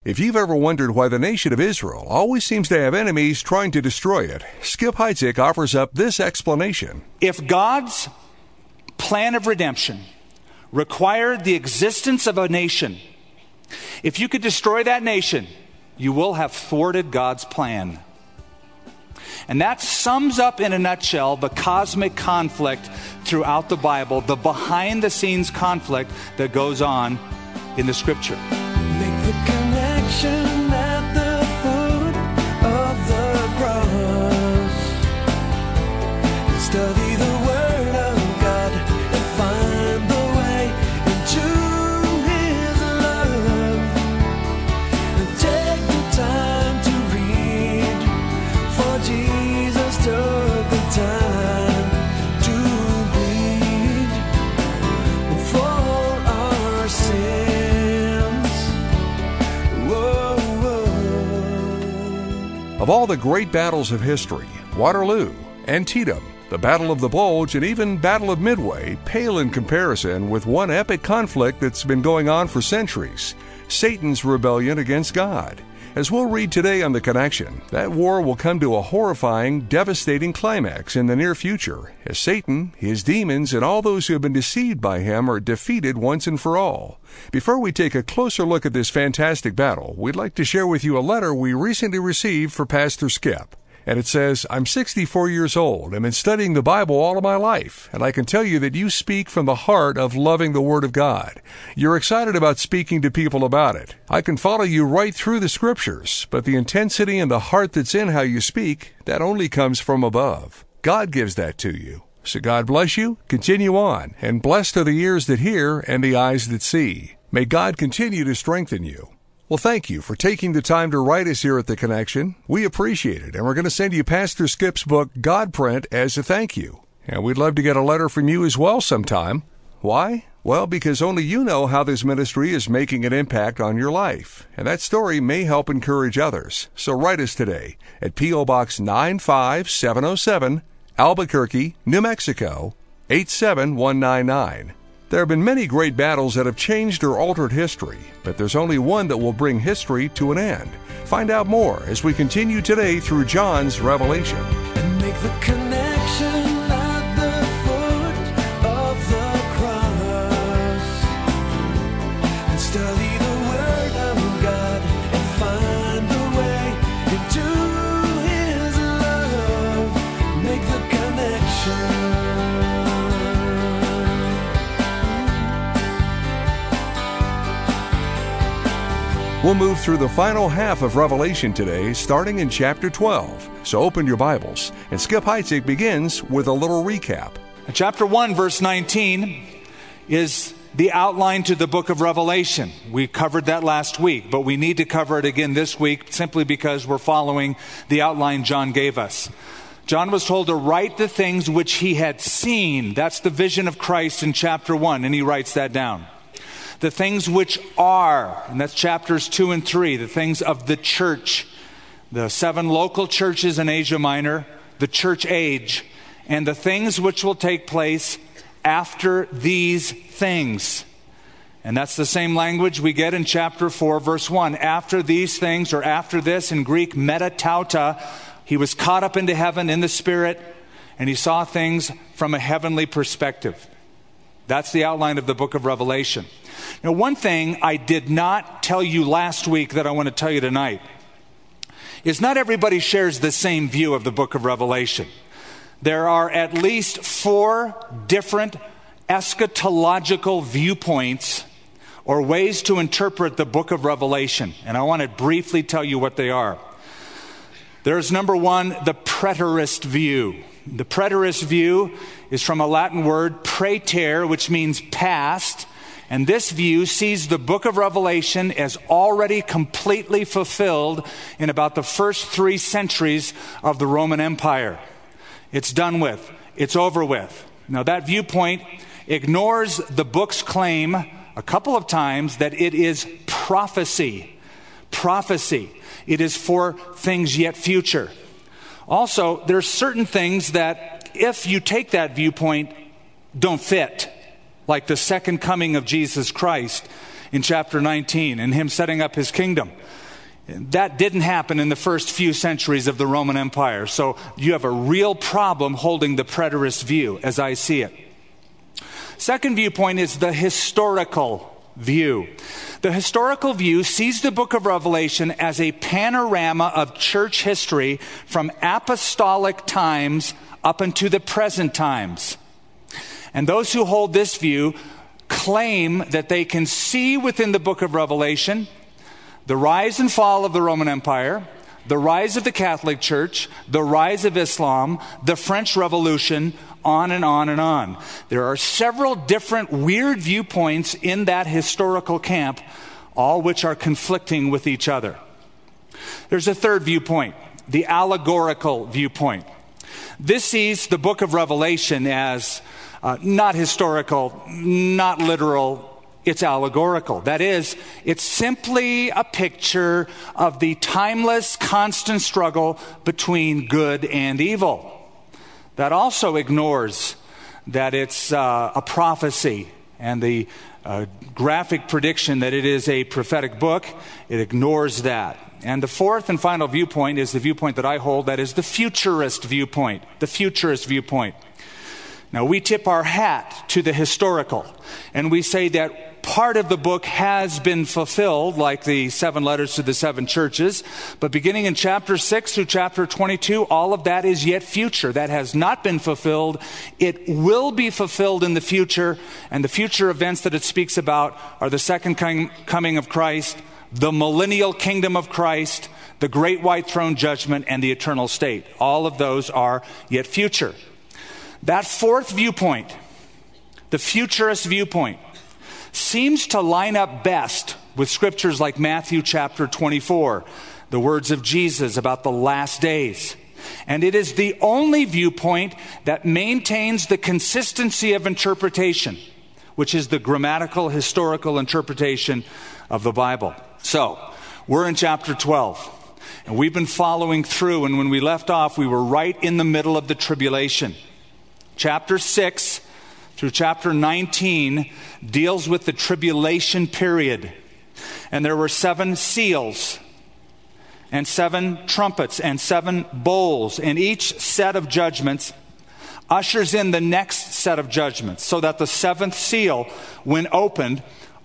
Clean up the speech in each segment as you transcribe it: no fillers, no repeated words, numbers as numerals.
If you've ever wondered why the nation of Israel always seems to have enemies trying to destroy it, Skip Heitzig offers up this explanation. If God's plan of redemption required the existence of a nation, if you could destroy that nation, you will have thwarted God's plan. And that sums up in a nutshell the cosmic conflict throughout the Bible, the behind-the-scenes conflict that goes on in the Scripture. Make the connection at the foot of the cross. Study the Word of God and find the way into His love. And take the time to read, for Jesus took the time to bleed for our sins. Whoa, whoa. Of all the great battles of history, Waterloo, Antietam, the Battle of the Bulge, and even Battle of Midway pale in comparison with one epic conflict that's been going on for centuries, Satan's rebellion against God. As we'll read today on The Connection, that war will come to a horrifying, devastating climax in the near future, as Satan, his demons, and all those who have been deceived by him are defeated once and for all. Before we take a closer look at this fantastic battle, we'd like to share with you a letter we recently received for Pastor Skip. And it says, I'm 64 years old and been studying the Bible all of my life, and I can tell you that you speak from the heart of loving the Word of God. You're excited about speaking to people about it. I can follow you right through the Scriptures, but the intensity and the heart that's in how you speak, that only comes from above. God gives that to you. So God bless you, continue on, and blessed are the ears that hear and the eyes that see. May God continue to strengthen you. Well, thank you for taking the time to write us here at The Connection. We appreciate it, and we're going to send you Pastor Skip's book, God Print, as a thank you. And we'd love to get a letter from you as well sometime. Why? Well, because only you know how this ministry is making an impact on your life, and that story may help encourage others. So write us today at P.O. Box 95707, Albuquerque, New Mexico, 87199. There have been many great battles that have changed or altered history, but there's only one that will bring history to an end. Find out more as we continue today through John's Revelation. And make the connection at the foot of the cross. And study the Word of God and find the way into His love. Make the connection. We'll move through the final half of Revelation today, starting in chapter 12. So open your Bibles, and Skip Heitzig begins with a little recap. Chapter 1, verse 19 is the outline to the book of Revelation. We covered that last week, but we need to cover it again this week simply because we're following the outline John gave us. John was told to write the things which he had seen. That's the vision of Christ in chapter 1, and he writes that down. The things which are, and that's chapters 2 and 3, the things of the church, the 7 local churches in Asia Minor, the church age, and the things which will take place after these things. And that's the same language we get in chapter 4, verse 1. After these things, or after this, in Greek, metatauta, he was caught up into heaven in the Spirit, and he saw things from a heavenly perspective. That's the outline of the book of Revelation. Now, one thing I did not tell you last week that I want to tell you tonight is not everybody shares the same view of the book of Revelation. There are at least 4 different eschatological viewpoints or ways to interpret the book of Revelation. And I want to briefly tell you what they are. There's number 1, the preterist view. The preterist view is from a Latin word, praeter, which means past. And this view sees the book of Revelation as already completely fulfilled in about the first 3 centuries of the Roman Empire. It's done with. It's over with. Now, that viewpoint ignores the book's claim a couple of times that it is prophecy. Prophecy. It is for things yet future. Also, there are certain things that, if you take that viewpoint, don't fit, like the second coming of Jesus Christ in chapter 19 and him setting up his kingdom. That didn't happen in the first few centuries of the Roman Empire. So you have a real problem holding the preterist view, as I see it. Second viewpoint is the historical view. The historical view sees the book of Revelation as a panorama of church history from apostolic times up into the present times. And those who hold this view claim that they can see within the book of Revelation the rise and fall of the Roman Empire, the rise of the Catholic Church, the rise of Islam, the French Revolution, on and on and on. There are several different weird viewpoints in that historical camp, all which are conflicting with each other. There's a third viewpoint, the allegorical viewpoint. This sees the book of Revelation as not historical, not literal. It's allegorical. That is, it's simply a picture of the timeless, constant struggle between good and evil. That also ignores that it's a prophecy and the graphic prediction that it is a prophetic book. It ignores that. And the fourth and final viewpoint is the viewpoint that I hold, that is the futurist viewpoint. The futurist viewpoint. Now, we tip our hat to the historical, and we say that part of the book has been fulfilled, like the 7 letters to the 7 churches, but beginning in chapter 6 through chapter 22, all of that is yet future. That has not been fulfilled. It will be fulfilled in the future, and the future events that it speaks about are the second coming of Christ, the millennial kingdom of Christ, the great white throne judgment, and the eternal state. All of those are yet future. That fourth viewpoint, the futurist viewpoint, seems to line up best with scriptures like Matthew chapter 24, the words of Jesus about the last days. And it is the only viewpoint that maintains the consistency of interpretation, which is the grammatical, historical interpretation of the Bible. So, we're in chapter 12, and we've been following through, and when we left off, we were right in the middle of the tribulation. Chapter 6 through chapter 19 deals with the tribulation period. And there were 7 seals and 7 trumpets and 7 bowls. And each set of judgments ushers in the next set of judgments, so that the 7th seal, when opened,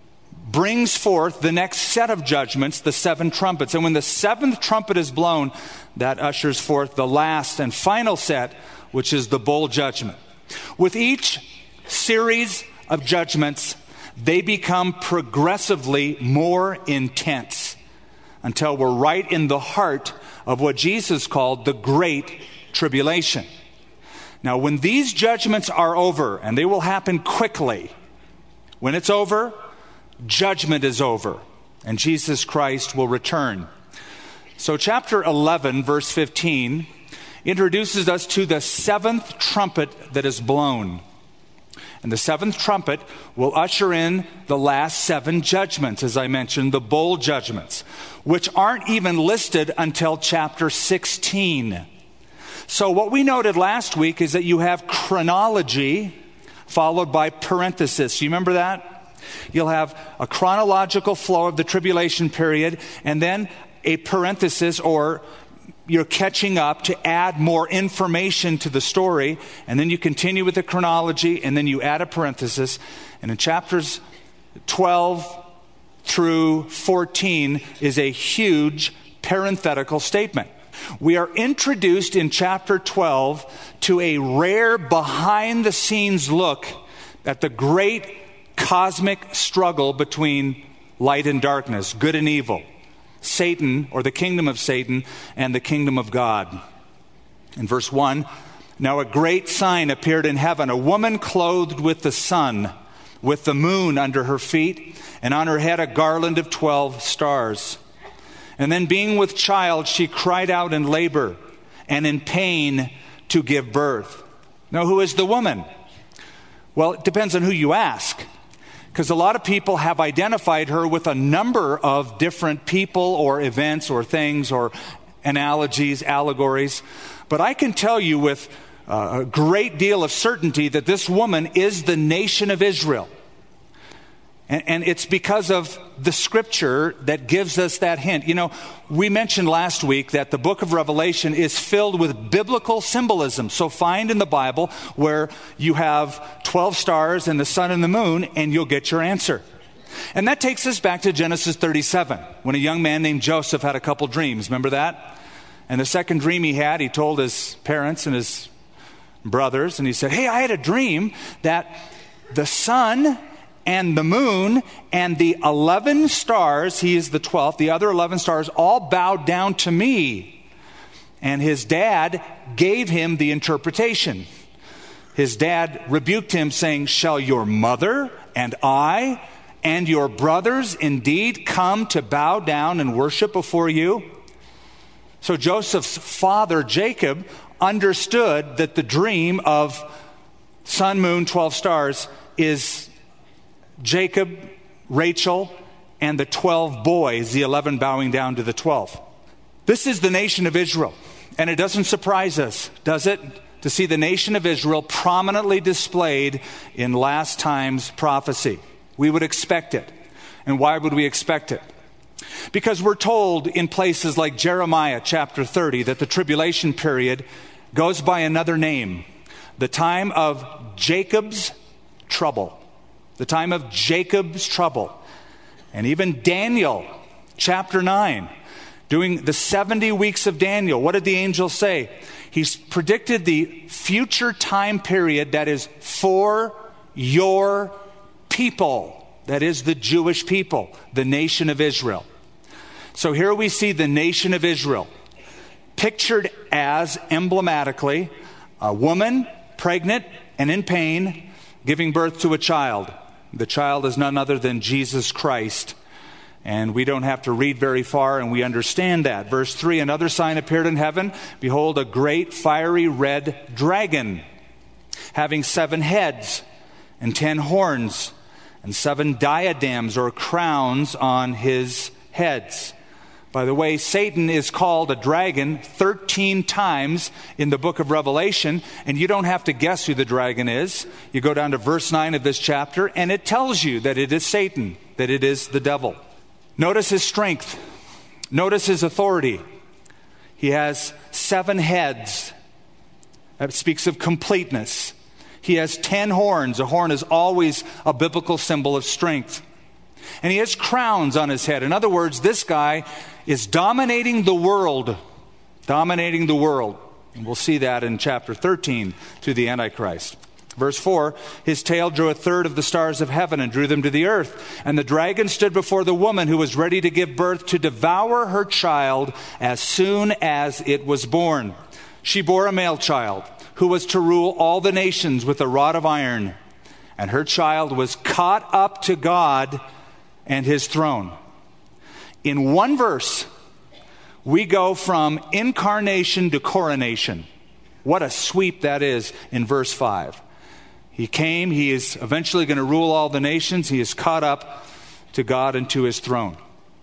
brings forth the next set of judgments, the 7 trumpets. And when the 7th trumpet is blown, that ushers forth the last and final set, which is the bowl judgment. With each series of judgments, they become progressively more intense until we're right in the heart of what Jesus called the Great Tribulation. Now, when these judgments are over, and they will happen quickly, when it's over, judgment is over, and Jesus Christ will return. So chapter 11, verse 15, introduces us to the 7th trumpet that is blown. And the 7th trumpet will usher in the last 7 judgments, as I mentioned, the bowl judgments, which aren't even listed until chapter 16. So what we noted last week is that you have chronology followed by parenthesis. You remember that? You'll have a chronological flow of the tribulation period, and then a parenthesis, or you're catching up to add more information to the story, and then you continue with the chronology, and then you add a parenthesis. And in chapters 12 through 14 is a huge parenthetical statement. We are introduced in chapter 12 to a rare behind-the-scenes look at the great cosmic struggle between light and darkness, good and evil. Satan, or the kingdom of Satan, and the kingdom of God. In verse 1, now a great sign appeared in heaven, a woman clothed with the sun, with the moon under her feet, and on her head a garland of 12 stars. And then being with child, she cried out in labor and in pain to give birth. Now, who is the woman? Well, it depends on who you ask, because a lot of people have identified her with a number of different people or events or things or analogies, allegories. But I can tell you with a great deal of certainty that this woman is the nation of Israel. And it's because of the scripture that gives us that hint. You know, we mentioned last week that the book of Revelation is filled with biblical symbolism. So find in the Bible where you have 12 stars and the sun and the moon, and you'll get your answer. And that takes us back to Genesis 37, when a young man named Joseph had a couple dreams. Remember that? And the second dream he had, he told his parents and his brothers, and he said, hey, I had a dream that the sun and the moon and the 11 stars, he is the 12th, the other 11 stars all bowed down to me. And his dad gave him the interpretation. His dad rebuked him, saying, shall your mother and I and your brothers indeed come to bow down and worship before you? So Joseph's father, Jacob, understood that the dream of sun, moon, 12 stars is Jacob, Rachel, and the 12 boys, the 11 bowing down to the 12. This is the nation of Israel. And it doesn't surprise us, does it, to see the nation of Israel prominently displayed in last time's prophecy? We would expect it. And why would we expect it? Because we're told in places like Jeremiah chapter 30 that the tribulation period goes by another name, the time of Jacob's trouble. The time of Jacob's trouble. And even Daniel chapter 9, doing the 70 weeks of Daniel, what did the angel say? He's predicted the future time period that is for your people. That is the Jewish people, the nation of Israel. So here we see the nation of Israel pictured as emblematically a woman pregnant and in pain giving birth to a child. The child is none other than Jesus Christ. And we don't have to read very far, and we understand that. Verse 3, another sign appeared in heaven. Behold, a great fiery red dragon, having 7 heads and 10 horns, and 7 diadems or crowns on his heads. By the way, Satan is called a dragon 13 times in the book of Revelation, and you don't have to guess who the dragon is. You go down to verse 9 of this chapter, and it tells you that it is Satan, that it is the devil. Notice his strength. Notice his authority. He has 7 heads. That speaks of completeness. He has 10 horns. A horn is always a biblical symbol of strength. And he has crowns on his head. In other words, this guy is dominating the world. Dominating the world. And we'll see that in chapter 13 through the Antichrist. Verse 4, his tail drew a third of the stars of heaven and drew them to the earth. And the dragon stood before the woman who was ready to give birth to devour her child as soon as it was born. She bore a male child who was to rule all the nations with a rod of iron. And her child was caught up to God and his throne. In one verse, we go from incarnation to coronation. What a sweep that is in verse 5. He came, he is eventually going to rule all the nations. He is caught up to God and to his throne.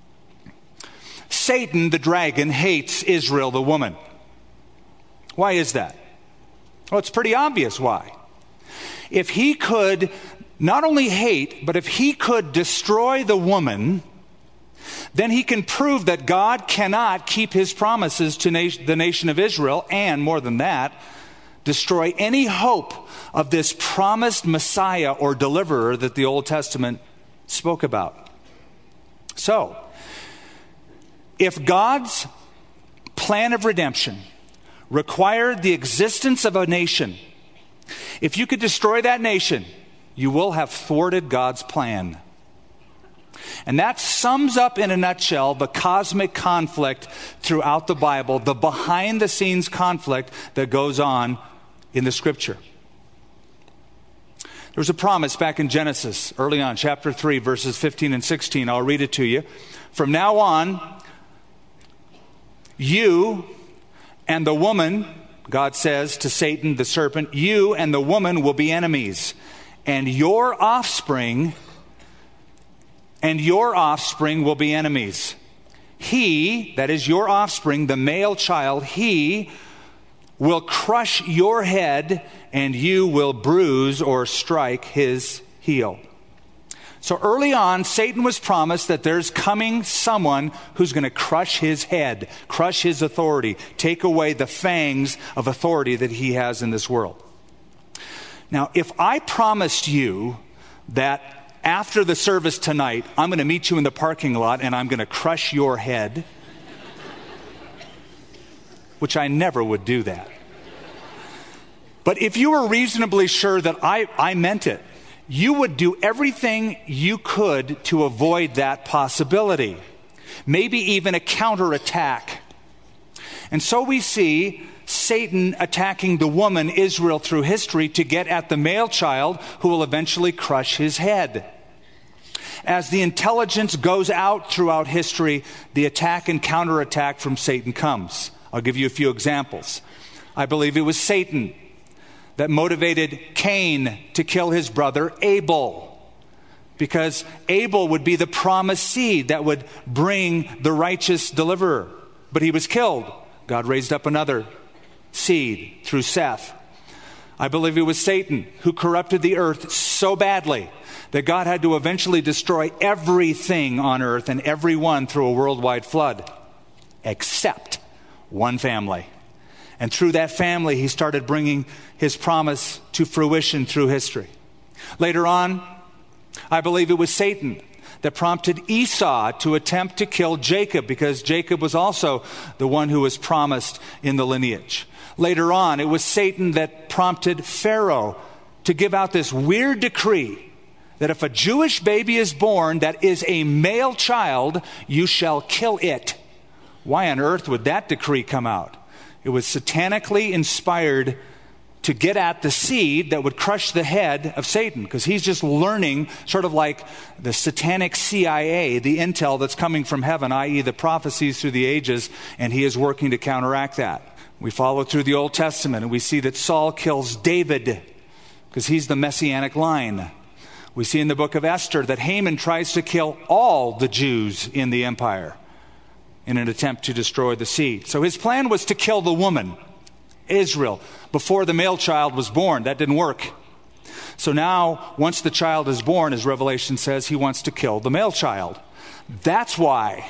Satan, the dragon, hates Israel, the woman. Why is that? Well, it's pretty obvious why. If he could not only hate, but if he could destroy the woman, then he can prove that God cannot keep his promises to the nation of Israel, and more than that, destroy any hope of this promised Messiah or deliverer that the Old Testament spoke about. So, if God's plan of redemption required the existence of a nation, if you could destroy that nation, you will have thwarted God's plan. And that sums up in a nutshell the cosmic conflict throughout the Bible, the behind-the-scenes conflict that goes on in the Scripture. There was a promise back in Genesis, early on, chapter 3, verses 15 and 16. I'll read it to you. From now on, you and the woman, God says to Satan, the serpent, you and the woman will be enemies, and your offspring will be enemies. He, that is your offspring, the male child, he will crush your head, and you will bruise or strike his heel. So early on, Satan was promised that there's coming someone who's going to crush his head, crush his authority, take away the fangs of authority that he has in this world. Now, if I promised you that after the service tonight, I'm going to meet you in the parking lot and I'm going to crush your head, which I never would do that. But if you were reasonably sure that I meant it, you would do everything you could to avoid that possibility. Maybe even a counterattack. And so we see Satan attacking the woman, Israel, through history to get at the male child who will eventually crush his head. As the intelligence goes out throughout history, the attack and counterattack from Satan comes. I'll give you a few examples. I believe it was Satan that motivated Cain to kill his brother Abel, because Abel would be the promised seed that would bring the righteous deliverer. But he was killed. God raised up another seed through Seth. I believe it was Satan who corrupted the earth so badly that God had to eventually destroy everything on earth and everyone through a worldwide flood, except one family. And through that family, he started bringing his promise to fruition through history. Later on, I believe it was Satan that prompted Esau to attempt to kill Jacob, because Jacob was also the one who was promised in the lineage. Later on, it was Satan that prompted Pharaoh to give out this weird decree that if a Jewish baby is born that is a male child, you shall kill it. Why on earth would that decree come out? It was satanically inspired to get at the seed that would crush the head of Satan, because he's just learning, sort of like the satanic CIA, the intel that's coming from heaven, i.e. the prophecies through the ages, and he is working to counteract that. We follow through the Old Testament and we see that Saul kills David because he's the messianic line. We see in the book of Esther that Haman tries to kill all the Jews in the empire in an attempt to destroy the seed. So his plan was to kill the woman, Israel, before the male child was born. That didn't work. So now, once the child is born, as Revelation says, he wants to kill the male child. That's why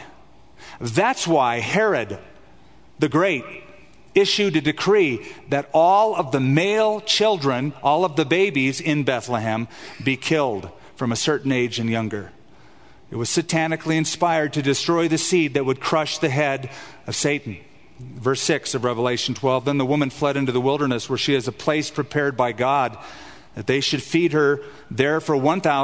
Herod the Great issued a decree that all of the male children, all of the babies in Bethlehem, be killed from a certain age and younger. It was satanically inspired to destroy the seed that would crush the head of Satan. Verse 6 of Revelation 12, then the woman fled into the wilderness where she has a place prepared by God, that they should feed her there for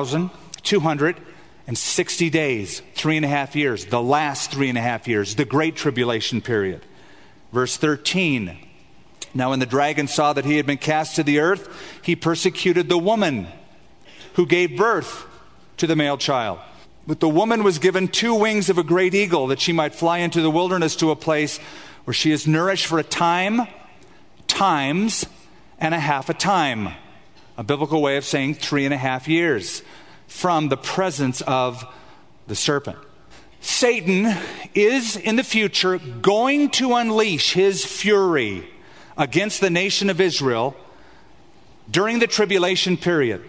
1,260 days, 3.5 years, the last 3.5 years, the Great Tribulation period. Verse 13, now when the dragon saw that he had been cast to the earth, he persecuted the woman who gave birth to the male child. But the woman was given 2 wings of a great eagle, that she might fly into the wilderness to a place where she is nourished for a time, times, and a half a time. A biblical way of saying 3.5 years from the presence of the serpent. Satan is in the future going to unleash his fury against the nation of Israel during the tribulation period.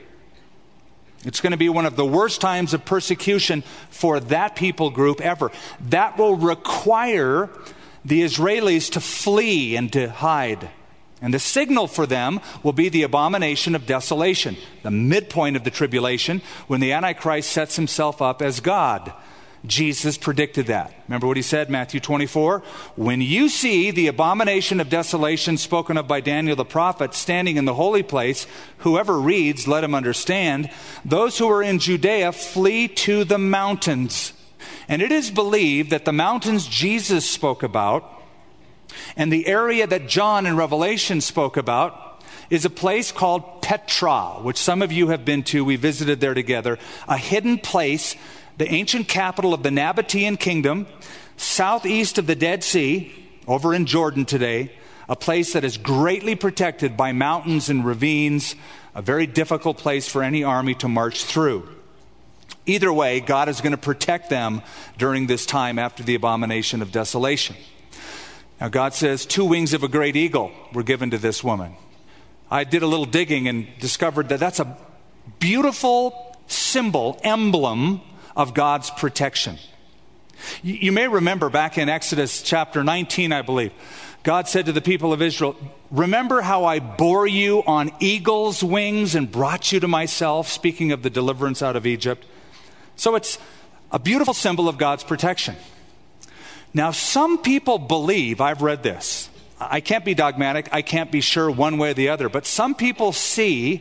It's going to be one of the worst times of persecution for that people group ever. That will require the Israelis to flee and to hide. And the signal for them will be the abomination of desolation, the midpoint of the tribulation, when the Antichrist sets himself up as God. Jesus predicted that. Remember what he said, Matthew 24? When you see the abomination of desolation spoken of by Daniel the prophet standing in the holy place, whoever reads, let him understand. Those who are in Judea flee to the mountains. And it is believed that the mountains Jesus spoke about and the area that John in Revelation spoke about is a place called Petra, which some of you have been to. We visited there together. A hidden place, the ancient capital of the Nabatean kingdom, southeast of the Dead Sea, over in Jordan today, a place that is greatly protected by mountains and ravines, a very difficult place for any army to march through. Either way, God is going to protect them during this time after the abomination of desolation. Now, God says 2 wings of a great eagle were given to this woman. I did a little digging and discovered that that's a beautiful symbol, emblem of God's protection. You may remember back in Exodus chapter 19, I believe, God said to the people of Israel, remember how I bore you on eagle's wings and brought you to myself, speaking of the deliverance out of Egypt. So it's a beautiful symbol of God's protection. Now, some people believe, I've read this, I can't be dogmatic, I can't be sure one way or the other, but some people see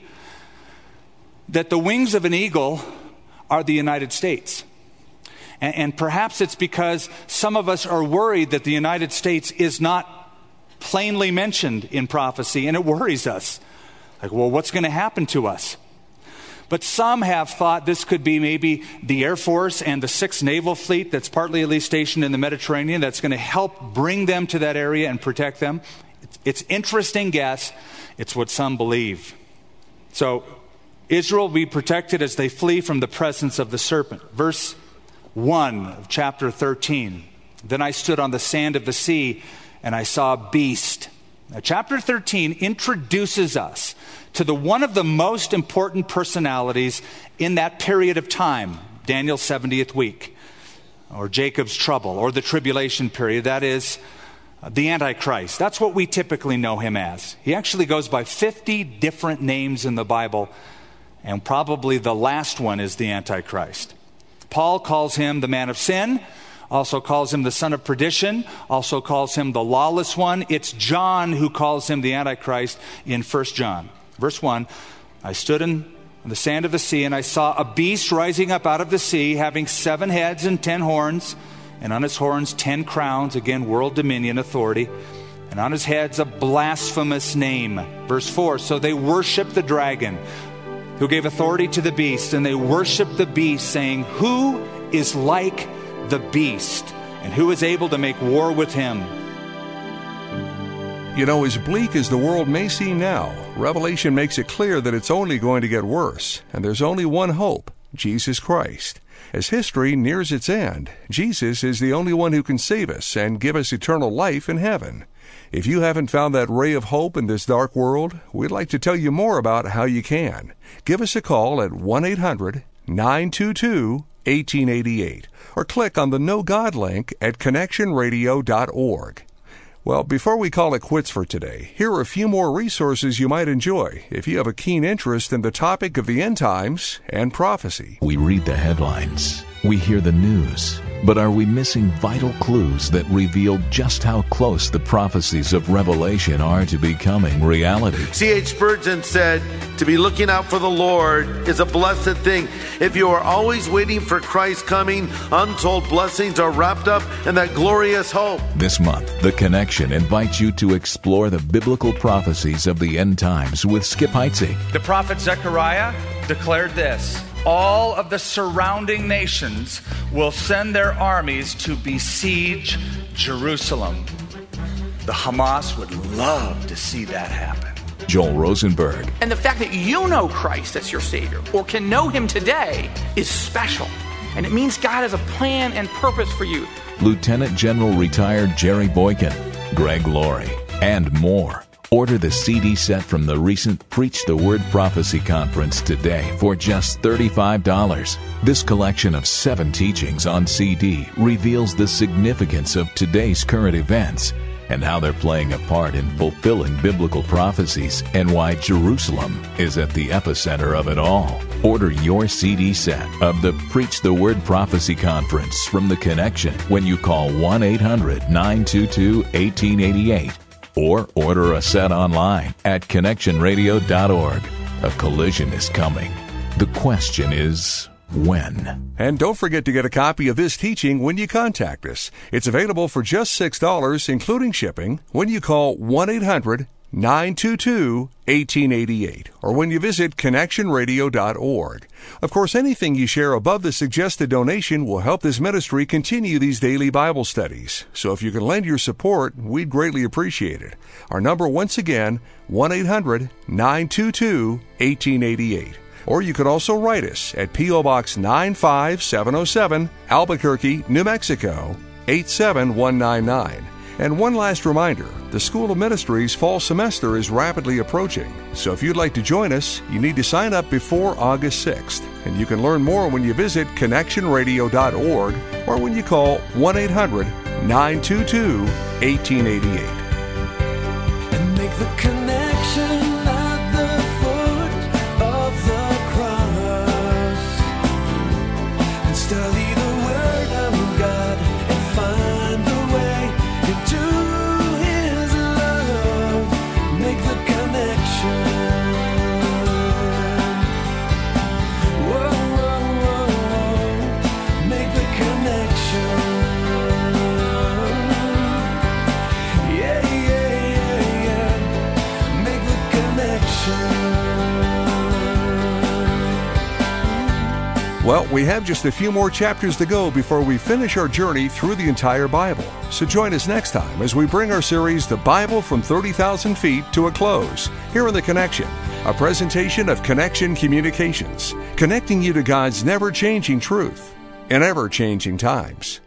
that the wings of an eagle are the United States. And perhaps it's because some of us are worried that the United States is not plainly mentioned in prophecy, and it worries us. Like, well, what's going to happen to us? But some have thought this could be maybe the Air Force and the 6th Naval Fleet that's partly at least stationed in the Mediterranean that's going to help bring them to that area and protect them. It's interesting guess. It's what some believe. So Israel will be protected as they flee from the presence of the serpent. Verse 1 of chapter 13. Then I stood on the sand of the sea and I saw a beast. Now, chapter 13 introduces us to one of the most important personalities in that period of time, Daniel's 70th week, or Jacob's trouble, or the tribulation period. That is the Antichrist. That's what we typically know him as. He actually goes by 50 different names in the Bible, and probably the last one is the Antichrist. Paul calls him the man of sin, also calls him the son of perdition, also calls him the lawless one. It's John who calls him the Antichrist in 1 John. Verse 1, I stood on the sand of the sea, and I saw a beast rising up out of the sea, having 7 heads and 10 horns, and on his horns 10 crowns, again, world dominion, authority, and on his heads a blasphemous name. Verse 4, so they worship the dragon, who gave authority to the beast, and they worship the beast, saying, who is like the beast, and who is able to make war with him? You know, as bleak as the world may seem now, Revelation makes it clear that it's only going to get worse, and there's only one hope, Jesus Christ. As history nears its end, Jesus is the only one who can save us and give us eternal life in heaven. If you haven't found that ray of hope in this dark world, we'd like to tell you more about how you can. Give us a call at 1-800-922-1888 or click on the Know God link at connectionradio.org. Well, before we call it quits for today, here are a few more resources you might enjoy if you have a keen interest in the topic of the end times and prophecy. We read the headlines, we hear the news, but are we missing vital clues that reveal just how close the prophecies of Revelation are to becoming reality? C.H. Spurgeon said, to be looking out for the Lord is a blessed thing. If you are always waiting for Christ's coming, untold blessings are wrapped up in that glorious hope. This month, The Connection invites you to explore the biblical prophecies of the end times with Skip Heitzig. The prophet Zechariah declared this: all of the surrounding nations will send their armies to besiege Jerusalem. The Hamas would love to see that happen. Joel Rosenberg. And the fact that you know Christ as your Savior, or can know Him today, is special. And it means God has a plan and purpose for you. Lieutenant General retired Jerry Boykin, Greg Laurie, and more. Order the CD set from the recent Preach the Word Prophecy Conference today for just $35. This collection of 7 teachings on CD reveals the significance of today's current events and how they're playing a part in fulfilling biblical prophecies and why Jerusalem is at the epicenter of it all. Order your CD set of the Preach the Word Prophecy Conference from The Connection when you call 1-800-922-1888 or order a set online at connectionradio.org. A collision is coming. The question is, when? And don't forget to get a copy of this teaching when you contact us. It's available for just $6, including shipping, when you call 1-800-922-1888 or when you visit connectionradio.org. Of course, anything you share above the suggested donation will help this ministry continue these daily Bible studies. So if you can lend your support, we'd greatly appreciate it. Our number, once again, 1-800-922-1888. Or you could also write us at P.O. Box 95707, Albuquerque, New Mexico, 87199. And one last reminder, the School of Ministry's fall semester is rapidly approaching. So if you'd like to join us, you need to sign up before August 6th. And you can learn more when you visit connectionradio.org or when you call 1-800-922-1888. And make the connection at the foot of the cross. And study the Word of God and find the way into His love. Make the connection. Whoa, whoa, whoa, whoa. Make the connection. Yeah, yeah, yeah, yeah. Make the connection. Well, we have just a few more chapters to go before we finish our journey through the entire Bible. So join us next time as we bring our series, The Bible from 30,000 Feet, to a close. Here in The Connection, a presentation of Connection Communications, connecting you to God's never-changing truth in ever-changing times.